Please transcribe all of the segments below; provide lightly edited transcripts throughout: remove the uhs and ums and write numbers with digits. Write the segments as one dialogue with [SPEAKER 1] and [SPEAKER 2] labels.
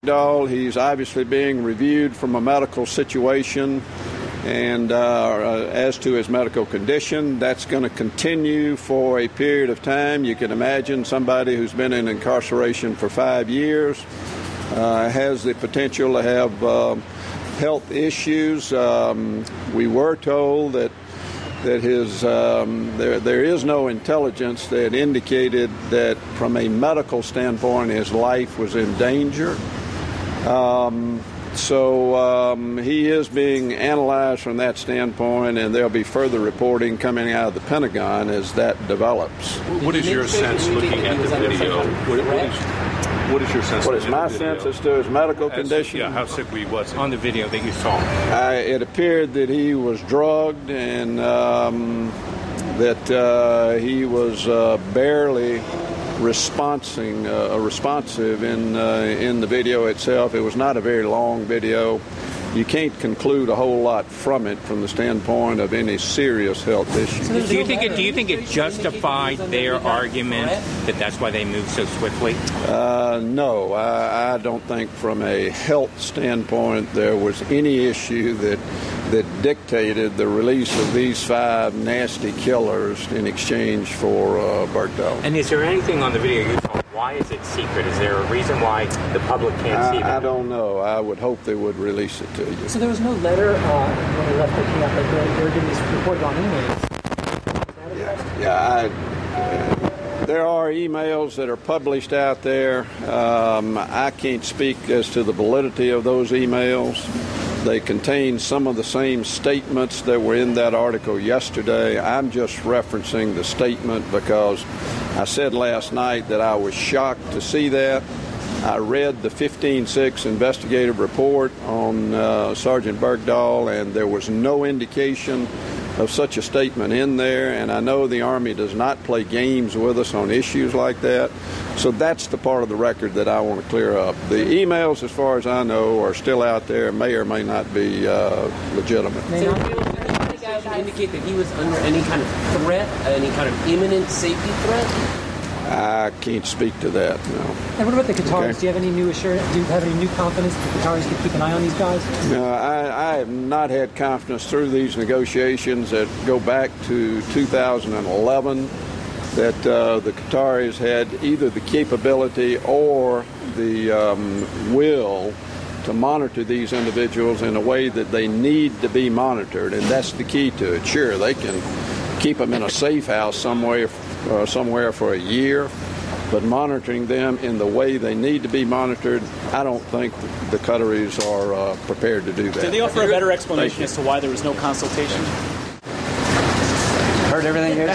[SPEAKER 1] Bergdahl. He's obviously being reviewed from a medical situation, and as to his medical condition, that's going to continue for a period of time. You can imagine somebody who's been in incarceration for 5 years has the potential to have health issues. We were told that his there is no intelligence that indicated that from a medical standpoint his life was in danger. So he is being analyzed from that standpoint, and there'll be further reporting coming out of the Pentagon as that develops.
[SPEAKER 2] What is your sense looking at the video? What is your sense?
[SPEAKER 1] What is my sense as to his medical condition?
[SPEAKER 2] Yeah, how sick he was on the video that you saw?
[SPEAKER 1] It appeared that he was drugged and that he was barely responsive in the video itself. It was not a very long video. You can't conclude a whole lot from it from the standpoint of any serious health issues.
[SPEAKER 3] So do you think it justified their argument that that's why they moved so swiftly?
[SPEAKER 1] No, I don't think from a health standpoint there was any issue that dictated the release of these 5 nasty killers in exchange for Bergdahl.
[SPEAKER 3] And is there anything on the video you saw? Why is it secret? Is there a reason why the public can't see it?
[SPEAKER 1] I don't know. I would hope they would release it to you.
[SPEAKER 4] So there was no letter when they left the camp, like they were doing this reported on emails.
[SPEAKER 1] There are emails that are published out there. I can't speak as to the validity of those emails. They contain some of the same statements that were in that article yesterday. I'm just referencing the statement because I said last night that I was shocked to see that. I read the 15-6 investigative report on Sergeant Bergdahl, and there was no indication of such a statement in there, and I know the Army does not play games with us on issues like that. So that's the part of the record that I want to clear up. The emails, as far as I know, are still out there, may or may not be legitimate.
[SPEAKER 5] So indicate that he was under any kind of threat, any kind of imminent safety threat?
[SPEAKER 1] I can't speak to that, no.
[SPEAKER 4] And what about the Qataris?
[SPEAKER 1] Okay.
[SPEAKER 4] Do you have any new assurance? Do you have any new confidence that the Qataris can keep an eye on these guys?
[SPEAKER 1] No, I have not had confidence through these negotiations that go back to 2011 that the Qataris had either the capability or the will to monitor these individuals in a way that they need to be monitored, and that's the key to it. Sure, they can keep them in a safe house somewhere for a year, but monitoring them in the way they need to be monitored, I don't think the Qataris are prepared to do that.
[SPEAKER 6] Did they offer a better explanation as to why there was no consultation?
[SPEAKER 7] Heard everything here?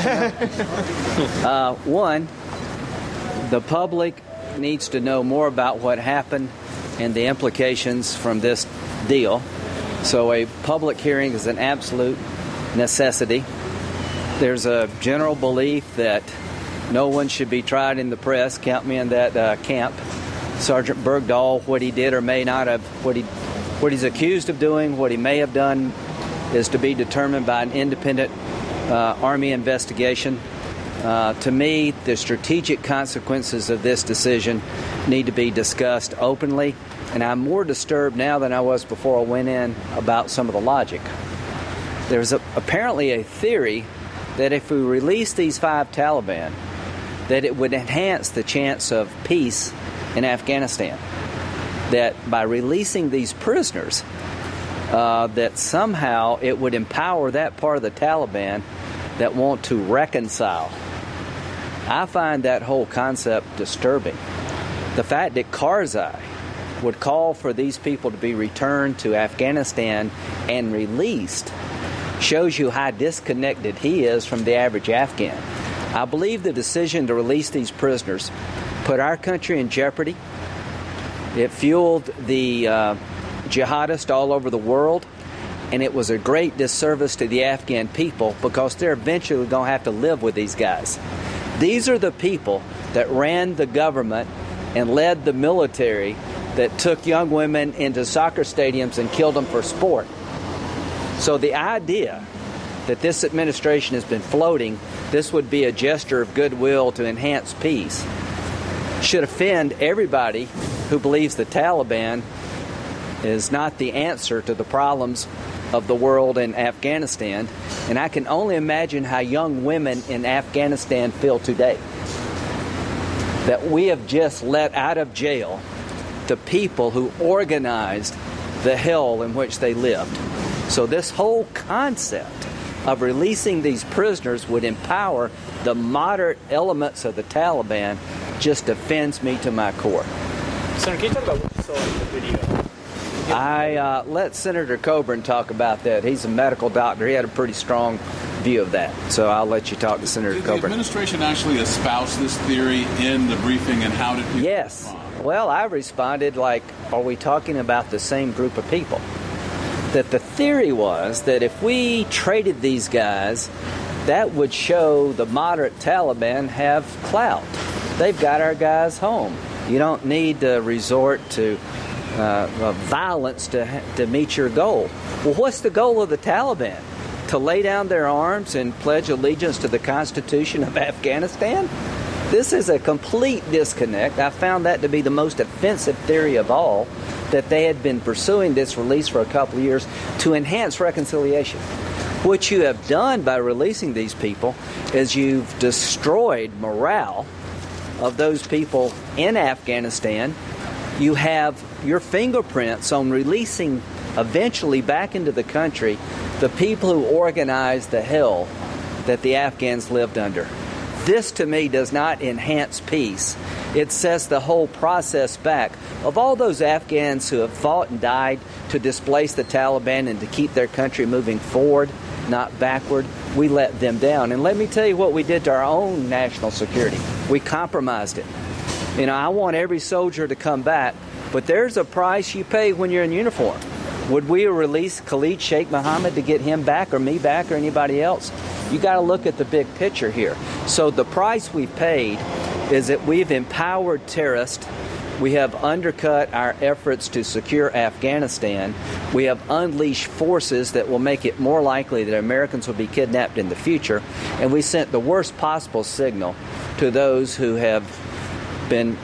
[SPEAKER 7] One, the public needs to know more about what happened and the implications from this deal. So a public hearing is an absolute necessity. There's a general belief that no one should be tried in the press. Count me in that camp. Sergeant Bergdahl, what he did or may not have, what he's accused of doing, what he may have done, is to be determined by an independent Army investigation. To me, the strategic consequences of this decision need to be discussed openly, and I'm more disturbed now than I was before I went in about some of the logic. There's apparently a theory that if we release these 5 Taliban, that it would enhance the chance of peace in Afghanistan. That by releasing these prisoners, that somehow it would empower that part of the Taliban that want to reconcile. I find that whole concept disturbing. The fact that Karzai would call for these people to be returned to Afghanistan and released shows you how disconnected he is from the average Afghan. I believe the decision to release these prisoners put our country in jeopardy. It fueled the jihadists all over the world, and it was a great disservice to the Afghan people because they're eventually going to have to live with these guys. These are the people that ran the government and led the military that took young women into soccer stadiums and killed them for sport. So the idea that this administration has been floating, this would be a gesture of goodwill to enhance peace, should offend everybody who believes the Taliban is not the answer to the problems of the world in Afghanistan. And I can only imagine how young women in Afghanistan feel today. That we have just let out of jail the people who organized the hell in which they lived. So this whole concept of releasing these prisoners would empower the moderate elements of the Taliban just offends me to my core.
[SPEAKER 6] Senator, can you talk about what you saw in the video?
[SPEAKER 7] I let Senator Coburn talk about that. He's a medical doctor. He had a pretty strong view of that. So I'll let you talk to Senator
[SPEAKER 8] Did
[SPEAKER 7] Coburn.
[SPEAKER 8] the administration actually espouse this theory in the briefing, and how did people
[SPEAKER 7] Yes.
[SPEAKER 8] respond?
[SPEAKER 7] Well, I responded like, are we talking about the same group of people? That the theory was that if we traded these guys, that would show the moderate Taliban have clout. They've got our guys home. You don't need to resort to violence to meet your goal. Well, what's the goal of the Taliban? To lay down their arms and pledge allegiance to the Constitution of Afghanistan? This is a complete disconnect. I found that to be the most offensive theory of all, that they had been pursuing this release for a couple of years to enhance reconciliation. What you have done by releasing these people is you've destroyed morale of those people in Afghanistan. You have your fingerprints on releasing eventually back into the country the people who organized the hell that the Afghans lived under. This, to me, does not enhance peace. It sets the whole process back. Of all those Afghans who have fought and died to displace the Taliban and to keep their country moving forward, not backward, we let them down. And let me tell you what we did to our own national security. We compromised it. You know, I want every soldier to come back, but there's a price you pay when you're in uniform. Would we release Khalid Sheikh Mohammed to get him back, or me back, or anybody else? You got to look at the big picture here. So the price we've paid is that we've empowered terrorists. We have undercut our efforts to secure Afghanistan. We have unleashed forces that will make it more likely that Americans will be kidnapped in the future. And we sent the worst possible signal to those who have been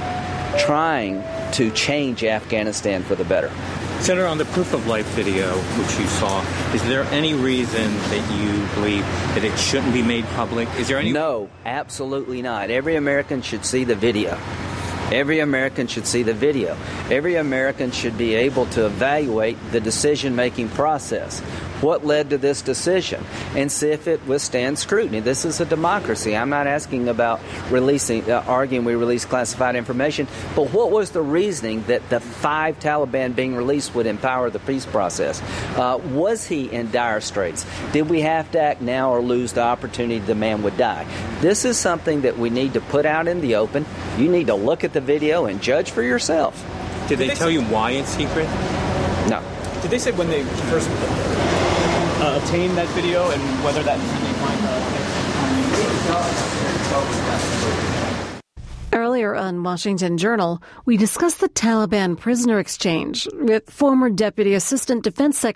[SPEAKER 7] trying to change Afghanistan for the better.
[SPEAKER 3] Senator, on the proof of life video, which you saw, is there any reason that you believe that it shouldn't be made public? Is there any?
[SPEAKER 7] No, absolutely not. Every American should see the video. Every American should see the video. Every American should be able to evaluate the decision-making process. What led to this decision? And see if it withstands scrutiny. This is a democracy. I'm not asking about arguing we release classified information, but what was the reasoning that the 5 Taliban being released would empower the peace process? Was he in dire straits? Did we have to act now or lose the opportunity the man would die? This is something that we need to put out in the open. You need to look at the video and judge for yourself.
[SPEAKER 3] Did they tell you why it's secret?
[SPEAKER 7] No.
[SPEAKER 6] Did they say when they first obtained that video and whether that
[SPEAKER 9] Earlier on Washington Journal, we discussed the Taliban prisoner exchange with former Deputy Assistant Defense Secretary